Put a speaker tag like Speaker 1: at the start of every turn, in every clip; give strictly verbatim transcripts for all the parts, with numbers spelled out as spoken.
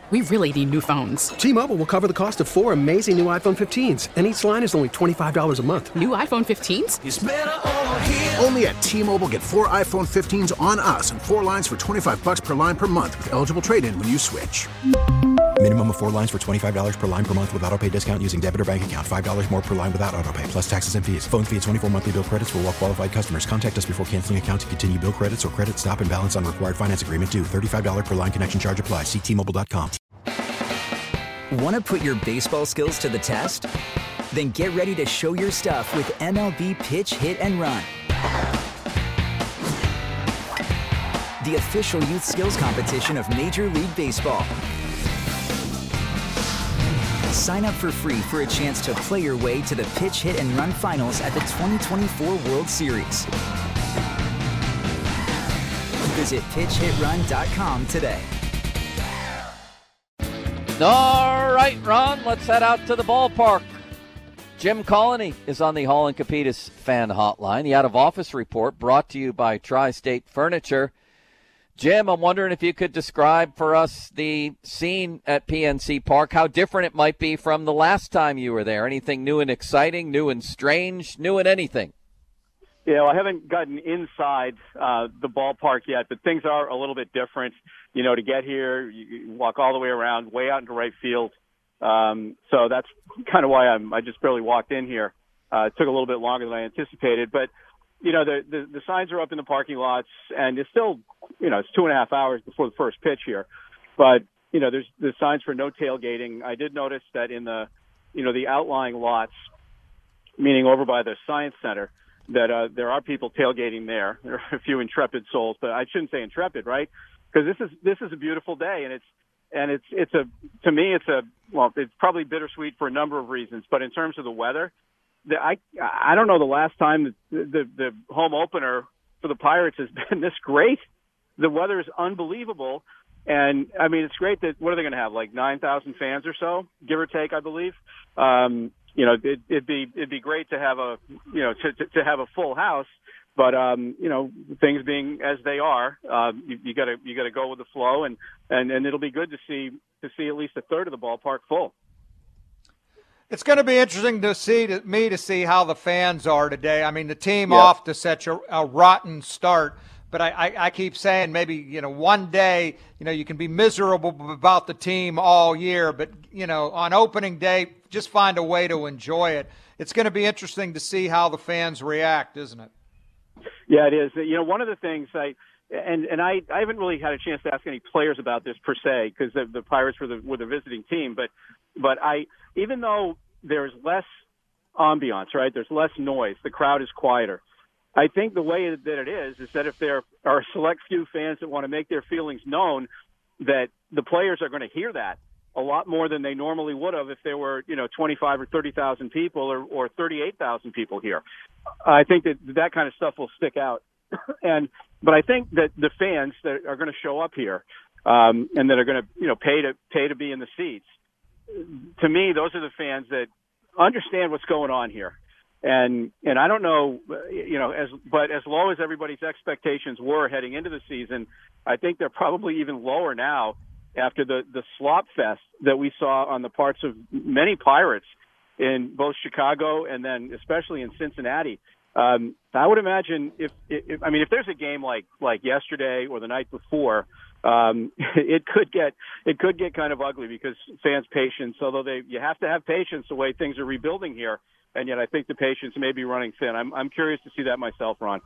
Speaker 1: We really need new phones.
Speaker 2: T-Mobile will cover the cost of four amazing new iPhone fifteens, and each line is only twenty-five dollars a month.
Speaker 1: New iPhone fifteens?
Speaker 3: It's better over here.
Speaker 4: Only at T-Mobile, get four iPhone fifteens on us and four lines for twenty-five dollars per line per month with eligible trade-in when you switch.
Speaker 5: Minimum of four lines for twenty-five dollars per line per month with autopay discount using debit or bank account. five dollars more per line without autopay, plus taxes and fees. Phone fee at twenty-four monthly bill credits for well-qualified customers. Contact us before canceling account to continue bill credits or credit stop and balance on required finance agreement due. thirty-five dollars per line connection charge applies. See T Mobile dot com.
Speaker 6: Want to put your baseball skills to the test? Then get ready to show your stuff with M L B Pitch, Hit, and Run. The official youth skills competition of Major League Baseball. Sign up for free for a chance to play your way to the Pitch, Hit, and Run finals at the twenty twenty-four World Series. Visit pitch hit run dot com today.
Speaker 7: All right, Ron, let's head out to the ballpark. Jim Colony is on the Hall and Capitas fan hotline. The out-of-office report brought to you by Tri-State Furniture. Jim, I'm wondering if you could describe for us the scene at P N C Park, how different it might be from the last time you were there. Anything new and exciting, new and strange, new and anything?
Speaker 8: Yeah, well, I haven't gotten inside uh, the ballpark yet, but things are a little bit different. You know, to get here, you walk all the way around, way out into right field. Um, so that's kind of why I'm, I just barely walked in here. Uh, it took a little bit longer than I anticipated, but you know, the, the, the signs are up in the parking lots, and it's still, you know, it's two and a half hours before the first pitch here. But, you know, there's the signs for no tailgating. I did notice that in the, you know, the outlying lots, meaning over by the Science Center, that uh, there are people tailgating there. There are a few intrepid souls, but I shouldn't say intrepid, right? Because this is this is a beautiful day, and it's and it's it's a to me it's a well, it's probably bittersweet for a number of reasons. But in terms of the weather, the, I I don't know the last time the, the the home opener for the Pirates has been this great. The weather is unbelievable, and I mean it's great that what are they going to have, like nine thousand fans or so, give or take, I believe. Um, you know, it, it'd be it'd be great to have a you know to to, to have a full house. But um, you know, things being as they are, uh, you, you gotta you gotta go with the flow, and, and, and it'll be good to see to see at least a third of the ballpark full.
Speaker 9: It's going to be interesting to see to me to see how the fans are today. I mean, the team
Speaker 8: Yep.
Speaker 9: off to such a, a rotten start, but I, I, I keep saying maybe you know one day you know you can be miserable about the team all year, but you know on opening day just find a way to enjoy it. It's going to be interesting to see how the fans react, isn't it?
Speaker 8: Yeah, it is. You know, one of the things I and and I, I haven't really had a chance to ask any players about this per se because the, the Pirates were the were the visiting team, but but I even though there's less ambiance, right? There's less noise. The crowd is quieter. I think the way that it is is that if there are a select few fans that want to make their feelings known, that the players are going to hear that a lot more than they normally would have if there were, you know, twenty-five or thirty thousand people or, or thirty-eight thousand people here. I think that that kind of stuff will stick out. and but I think that the fans that are going to show up here um, and that are going to, you know, pay to pay to be in the seats, to me, those are the fans that understand what's going on here. And and I don't know, you know, as but as low as everybody's expectations were heading into the season, I think they're probably even lower now after the, the slop fest that we saw on the parts of many Pirates in both Chicago and then especially in Cincinnati. Um, I would imagine if, if, I mean, if there's a game like, like yesterday or the night before, um, it could get, it could get kind of ugly because fans' patience, although they, you have to have patience the way things are rebuilding here. And yet I think the patience may be running thin. I'm, I'm curious to see that myself, Ron.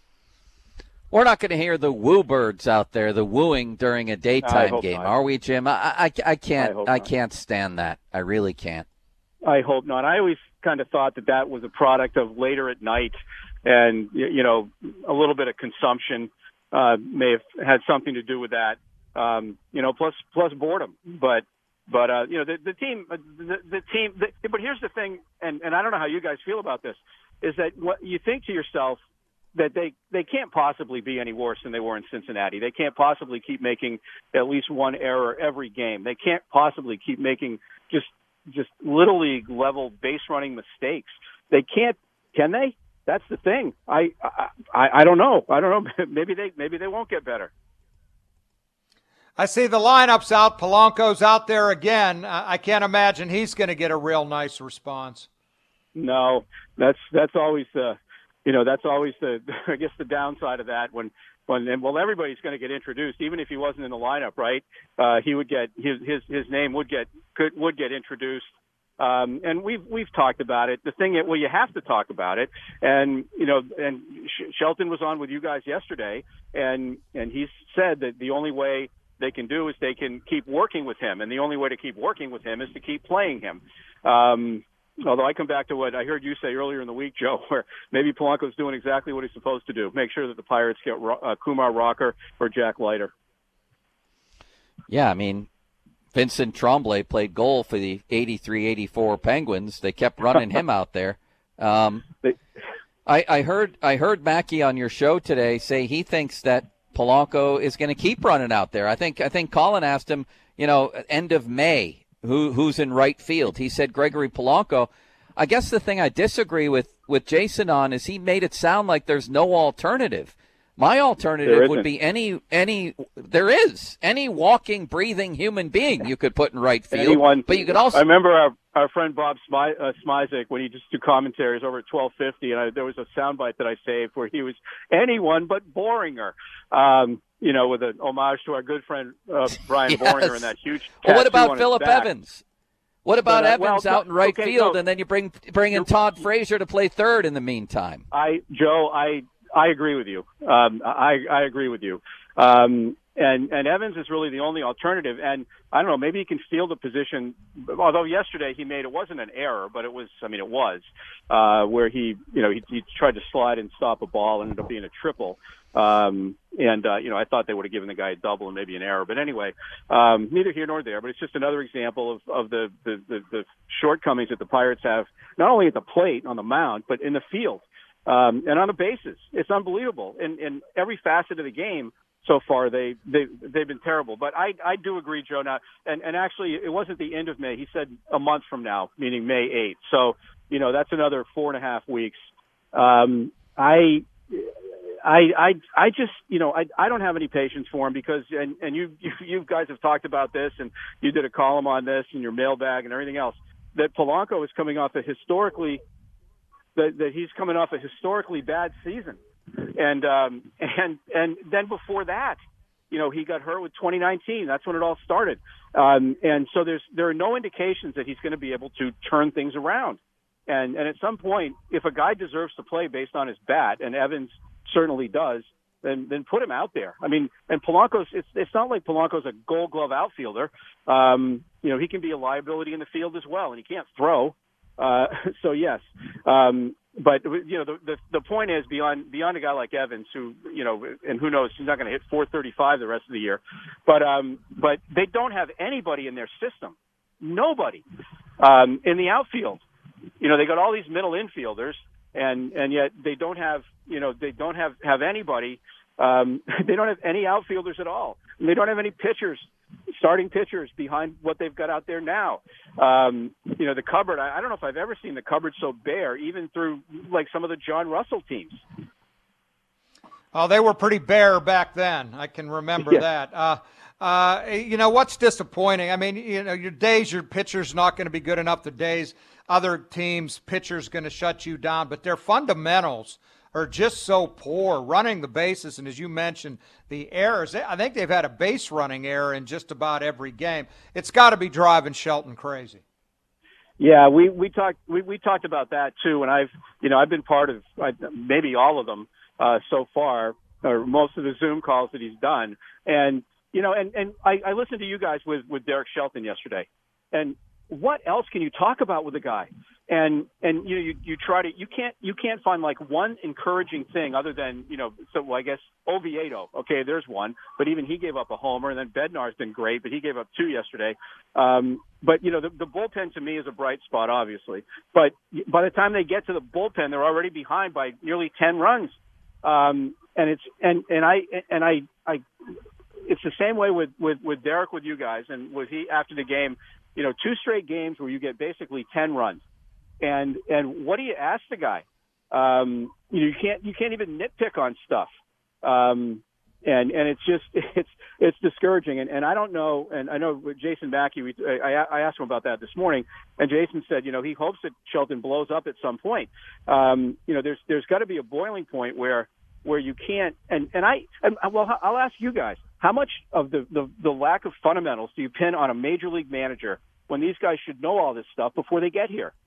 Speaker 7: We're not going to hear the woo birds out there, the wooing during a daytime game,
Speaker 8: not.
Speaker 7: are we, Jim? I, I, I can't,
Speaker 8: I,
Speaker 7: I can't stand that. I really can't.
Speaker 8: I hope not. I always kind of thought that that was a product of later at night, and you know, a little bit of consumption uh, may have had something to do with that. Um, you know, plus plus boredom. But but uh, you know, the, the team, the, the team. The, but here's the thing, and, and I don't know how you guys feel about this, is that what you think to yourself. That they, they can't possibly be any worse than they were in Cincinnati. They can't possibly keep making at least one error every game. They can't possibly keep making just just little league level base running mistakes. They can't, can they? That's the thing. I I, I don't know. I don't know. Maybe they maybe they won't get better.
Speaker 9: I see the lineup's out. Polanco's out there again. I can't imagine he's going to get a real nice response.
Speaker 8: No, that's that's always the, you know, that's always the, I guess the downside of that when, when, and well, everybody's going to get introduced, even if he wasn't in the lineup, right? Uh, he would get, his, his, his name would get, could, would get introduced. Um, and we've, we've talked about it. The thing that, well, you have to talk about it. And, you know, and Sh- Shelton was on with you guys yesterday, and, and he said that the only way they can do is they can keep working with him. And the only way to keep working with him is to keep playing him. Um, although I come back to what I heard you say earlier in the week, Joe, where maybe Polanco's doing exactly what he's supposed to do. Make sure that the Pirates get uh, Kumar Rocker or Jack Leiter.
Speaker 7: Yeah, I mean, Vincent Tremblay played goal for the eighty-three eighty-four Penguins. They kept running him out there. Um, I, I heard I heard Mackey on your show today say he thinks that Polanco is going to keep running out there. I think I think Colin asked him, you know, end of May, who who's in right field. He said Gregory Polanco. I guess the thing I disagree with, with Jason on is he made it sound like there's no alternative. My alternative would be any any there is any walking, breathing human being you could put in right field.
Speaker 8: Anyone,
Speaker 7: but you could also.
Speaker 8: I remember our our friend Bob Smy, uh, Smizik when he just do commentaries over at twelve fifty, and I, there was a soundbite that I saved where he was anyone but Boringer. Um, you know, with an homage to our good friend uh, Brian
Speaker 7: yes.
Speaker 8: Boringer and that huge.
Speaker 7: Well, what about Phillip Evans? What about
Speaker 8: but, uh,
Speaker 7: Evans
Speaker 8: well,
Speaker 7: out in right
Speaker 8: okay,
Speaker 7: field,
Speaker 8: so,
Speaker 7: and then you bring bring in Todd Frazier to play third in the meantime?
Speaker 8: I Joe, I. I agree with you. Um, I, I agree with you. Um, and, and Evans is really the only alternative. And I don't know, maybe he can steal the position. Although yesterday he made, it wasn't an error, but it was, I mean, it was, uh, where he, you know, he, he tried to slide and stop a ball and ended up being a triple. Um, and, uh, you know, I thought they would have given the guy a double and maybe an error. But anyway, um, neither here nor there. But it's just another example of, of the, the, the, the shortcomings that the Pirates have, not only at the plate on the mound, but in the field. Um, and on the bases, it's unbelievable. In, in every facet of the game so far, they, they, they've been terrible. But I, I do agree, Joe, now, and, and actually it wasn't the end of May. He said a month from now, meaning May eighth. So, you know, that's another four and a half weeks. Um, I, I, I, I just, you know, I, I don't have any patience for him because, and, and you, you, you guys have talked about this and you did a column on this and your mailbag and everything else, that Polanco is coming off a historically That, that he's coming off a historically bad season, and um, and and then before that, you know, he got hurt with twenty nineteen. That's when it all started, um, and so there's there are no indications that he's going to be able to turn things around. And and at some point, if a guy deserves to play based on his bat, and Evans certainly does, then then put him out there. I mean, and Polanco's it's it's not like Polanco's a Gold Glove outfielder. Um, you know, he can be a liability in the field as well, and he can't throw. Uh, so yes, um, but you know the, the the point is beyond beyond a guy like Evans, who you know, and who knows, he's not going to hit four thirty-five the rest of the year. But um, but they don't have anybody in their system, nobody um, in the outfield. You know, they got all these middle infielders, and and yet they don't have you know they don't have have anybody. Um, they don't have any outfielders at all, and they don't have any pitchers. Starting pitchers behind what they've got out there now. Um, you know, the cupboard, I, I don't know if I've ever seen the cupboard so bare, even through like some of the John Russell teams.
Speaker 9: Oh, they were pretty bare back then. I can remember
Speaker 8: yeah.
Speaker 9: that. Uh, uh, you know, what's disappointing? I mean, you know, your days, your pitcher's not going to be good enough. The days other teams' pitcher's going to shut you down, but their fundamentals are just so poor, running the bases, and as you mentioned, the errors. I think they've had a base running error in just about every game. It's got to be driving Shelton crazy.
Speaker 8: Yeah, we we talked we, we talked about that too, and I've you know I've been part of maybe all of them uh, so far, or most of the Zoom calls that he's done, and you know, and and I, I listened to you guys with with Derek Shelton yesterday, and what else can you talk about with the guy? And, and, you know, you, you try to, you can't, you can't find like one encouraging thing other than, you know, so well, I guess Oviedo. Okay. There's one, but even he gave up a homer, and then Bednar's been great, but he gave up two yesterday. Um, but you know, the, the bullpen to me is a bright spot, obviously, but by the time they get to the bullpen, they're already behind by nearly ten runs. Um, and it's, and, and I, and I, I, it's the same way with, with, with Derek, with you guys, and with he after the game, you know, two straight games where you get basically ten runs. And and what do you ask the guy? Um, you know, you can't you can't even nitpick on stuff. Um, and and it's just it's it's discouraging. And, and I don't know. And I know with Jason Mackey, we, I, I asked him about that this morning, and Jason said, you know, he hopes that Shelton blows up at some point. Um, you know, there's there's got to be a boiling point where where you can't. And and I and, well, I'll ask you guys, how much of the, the the lack of fundamentals do you pin on a major league manager when these guys should know all this stuff before they get here?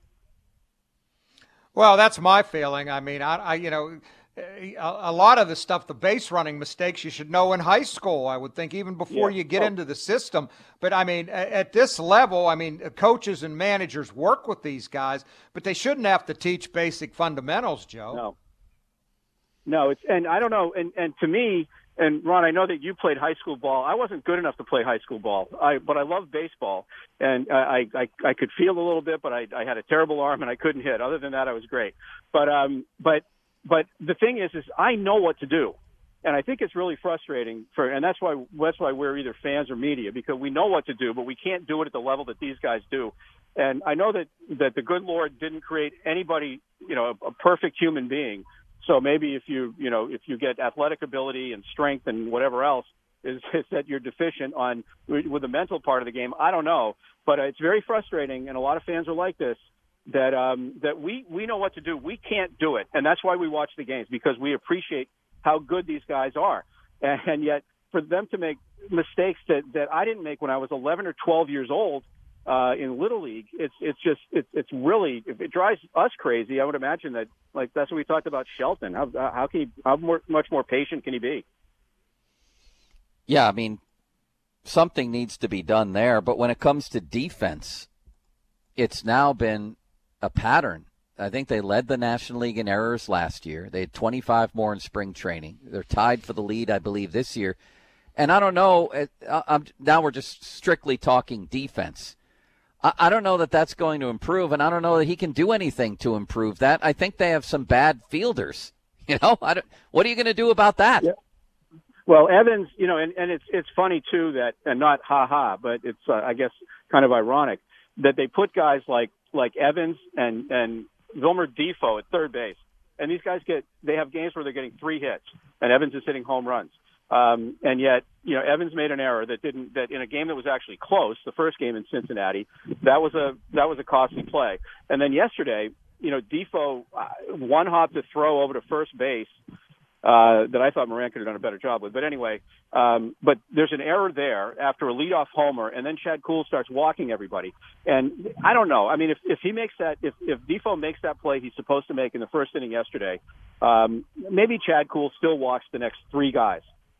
Speaker 9: Well, that's my feeling. I mean, I, I you know, a, a lot of the stuff, the base running mistakes, you should know in high school, I would think, even before yeah. you get oh. into the system. But, I mean, at this level, I mean, coaches and managers work with these guys, but they shouldn't have to teach basic fundamentals, Joe.
Speaker 8: No. No, it's and I don't know. And, and to me, and Ron, I know that you played high school ball. I wasn't good enough to play high school ball, I, but I loved baseball, and I, I I could feel a little bit, but I, I had a terrible arm and I couldn't hit. Other than that, I was great. But um, but but the thing is, is I know what to do, and I think it's really frustrating for, and that's why that's why we're either fans or media, because we know what to do, but we can't do it at the level that these guys do. And I know that that the good Lord didn't create anybody, you know, a, a perfect human being. So maybe if you, you know, if you get athletic ability and strength and whatever else, is, is that you're deficient on with the mental part of the game. I don't know, but it's very frustrating, and a lot of fans are like this. That um, that we we know what to do. We can't do it, and that's why we watch the games, because we appreciate how good these guys are, and, and yet for them to make mistakes that that I didn't make when I was eleven or twelve years old. Uh, in Little League, it's it's just it's it's really if it drives us crazy. I would imagine that like that's what we talked about Shelton. How how can he how more, much more patient can he be?
Speaker 7: Yeah, I mean, something needs to be done there. But when it comes to defense, it's now been a pattern. I think they led the National League in errors last year. They had twenty-five more in spring training. They're tied for the lead, I believe, this year. And I don't know. I'm, now we're just strictly talking defense. I don't know that that's going to improve, and I don't know that he can do anything to improve that. I think they have some bad fielders. You know, I don't, what are you going to do about that?
Speaker 8: Yeah. Well, Evans, you know, and, and it's it's funny too that, and not ha ha, but it's uh, I guess kind of ironic that they put guys like like Evans and and Wilmer Difo at third base, and these guys get they have games where they're getting three hits, and Evans is hitting home runs. Um, and yet, you know, Evans made an error that didn't, that in a game that was actually close, the first game in Cincinnati, that was a, that was a costly play. And then yesterday, you know, Difo, uh, one hop to throw over to first base, uh, that I thought Moran could have done a better job with. But anyway, um, but there's an error there after a leadoff homer, and then Chad Kuhl starts walking everybody. And I don't know. I mean, if, if he makes that, if, if Difo makes that play he's supposed to make in the first inning yesterday, um, maybe Chad Kuhl still walks the next three guys.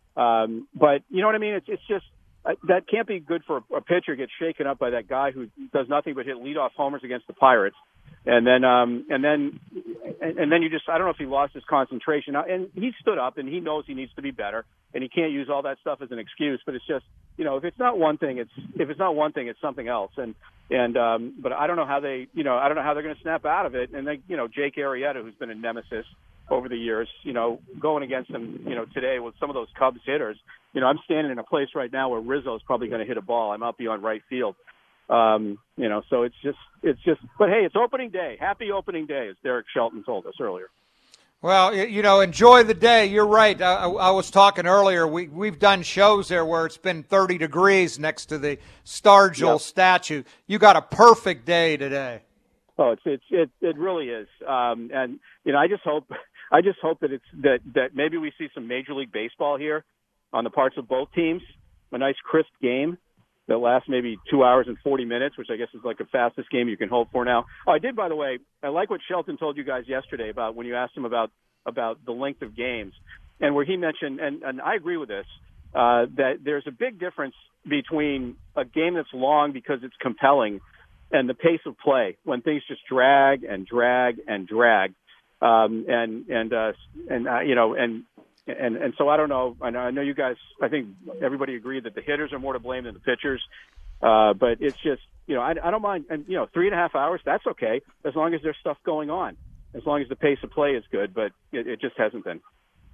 Speaker 8: Um, but you know what I mean? It's, it's just, uh, that can't be good for a, a pitcher gets shaken up by that guy who does nothing but hit leadoff homers against the Pirates. And then, um, and then, and, and then you just, I don't know if he lost his concentration. And he stood up and he knows he needs to be better, and he can't use all that stuff as an excuse, but it's just, you know, if it's not one thing, it's, if it's not one thing, it's something else. And, and, um, but I don't know how they, you know, I don't know how they're going to snap out of it. And they, you know, Jake Arrieta, who's been a nemesis over the years, you know, going against them, you know, today with some of those Cubs hitters, you know, I'm standing in a place right now where Rizzo's probably going to hit a ball. I'm out beyond right field. Um, you know, so it's just, it's just, but hey, it's opening day. Happy opening day, as Derek Shelton told us earlier.
Speaker 9: Well, you know, enjoy the day. You're right. I, I was talking earlier. We, we've done shows there where it's been thirty degrees next to the Stargill yep. statue. You got a perfect day today.
Speaker 8: Oh, it's, it's, it, it really is. Um, and, you know, I just hope, I just hope that it's, that, that maybe we see some Major League Baseball here on the parts of both teams, a nice crisp game that lasts maybe two hours and forty minutes, which I guess is like the fastest game you can hope for now. Oh, I did, by the way, I like what Shelton told you guys yesterday about when you asked him about, about the length of games, and where he mentioned, and, and I agree with this, uh, that there's a big difference between a game that's long because it's compelling and the pace of play when things just drag and drag and drag. Um, and, and, uh, and, uh, you know, and, And and so I don't know. I know, I know you guys. I think everybody agreed that the hitters are more to blame than the pitchers. Uh, but it's just, you know, I, I don't mind. And you know, three and a half hours, that's okay as long as there's stuff going on, as long as the pace of play is good. But it, it just hasn't been.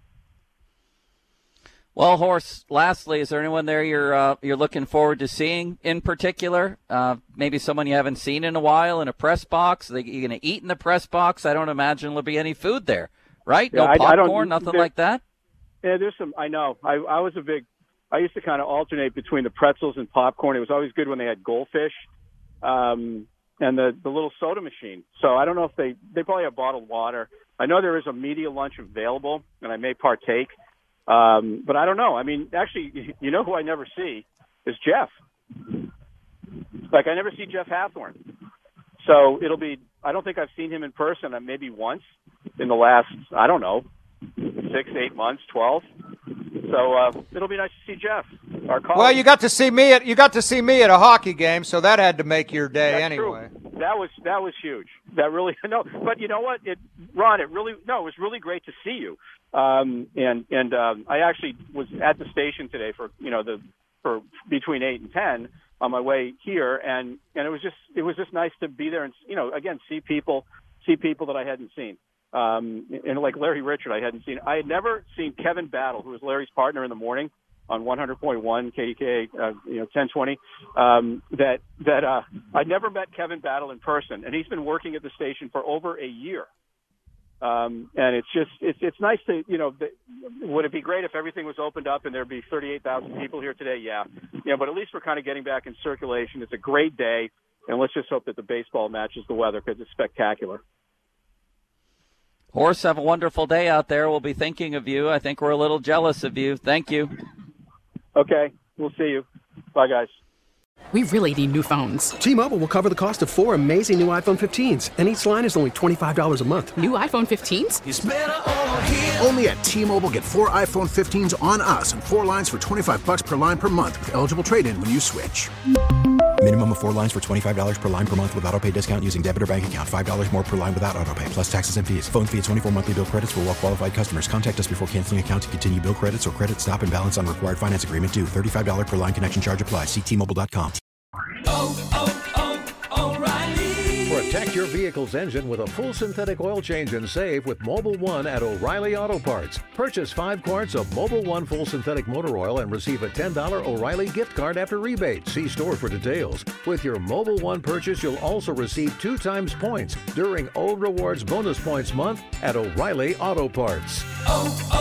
Speaker 7: Well, Horst, lastly, is there anyone there you're uh, you're looking forward to seeing in particular? Uh, maybe someone you haven't seen in a while in a press box. Are you going to eat in the press box? I don't imagine there'll be any food there, right? No
Speaker 8: yeah,
Speaker 7: popcorn,
Speaker 8: I, I
Speaker 7: nothing
Speaker 8: there,
Speaker 7: like that.
Speaker 8: Yeah, there's some. I know. I, I was a big. I used to kind of alternate between the pretzels and popcorn. It was always good when they had goldfish, um, and the the little soda machine. So I don't know if they they probably have bottled water. I know there is a media lunch available, and I may partake. Um, but I don't know. I mean, actually, you know who I never see is Jeff. Like, I never see Jeff Hathorn. So it'll be, I don't think I've seen him in person uh, maybe once in the last, I don't know, six, eight months, twelve. So uh, it'll be nice to see Jeff, our colleague.
Speaker 9: Well, you got to see me at you got to see me at a hockey game, so that had to make your day.
Speaker 8: That's
Speaker 9: anyway.
Speaker 8: True. That was that was huge. That really no, but you know what, it, Ron, it really no, it was really great to see you. Um, and and um, I actually was at the station today for you know the for between eight and ten on my way here, and and it was just it was just nice to be there and you know again see people see people that I hadn't seen. Um, and like Larry Richard, I hadn't seen. I had never seen Kevin Battle, who was Larry's partner in the morning on one hundred point one K D K, uh, you know, ten twenty. Um, that that uh, I'd never met Kevin Battle in person, and he's been working at the station for over a year. Um, and it's just it's it's nice to you know. The, would it be great if everything was opened up and there'd be thirty-eight thousand people here today? Yeah, yeah. But at least we're kind of getting back in circulation. It's a great day, and let's just hope that the baseball matches the weather because it's spectacular.
Speaker 7: Horse, have a wonderful day out there. We'll be thinking of you. I think we're a little jealous of you. Thank you.
Speaker 8: Okay, we'll see you. Bye, guys.
Speaker 1: We really need new phones.
Speaker 2: T-Mobile will cover the cost of four amazing new iPhone fifteens, and each line is only twenty-five dollars a month.
Speaker 1: New iPhone fifteens?
Speaker 4: It's better over here. Only at T-Mobile, get four iPhone fifteens on us and four lines for twenty-five bucks per line per month with eligible trade-in when you switch.
Speaker 5: Minimum of four lines for twenty-five dollars per line per month with autopay discount using debit or bank account. five dollars more per line without autopay, plus taxes and fees. Phone fee at twenty-four monthly bill credits for well-qualified customers. Contact us before canceling account to continue bill credits or credit stop and balance on required finance agreement due. thirty-five dollars per line connection charge applies. See T Mobile dot com.
Speaker 3: Oh, oh, oh, O'Reilly.
Speaker 10: Protect your vehicle's engine with a full synthetic oil change and save with Mobil one at O'Reilly Auto Parts. Purchase five quarts of Mobil one full synthetic motor oil and receive a ten dollars O'Reilly gift card after rebate. See store for details. With your Mobil one purchase, you'll also receive two times points during O Rewards Bonus Points Month at O'Reilly Auto Parts.
Speaker 3: Oh, oh.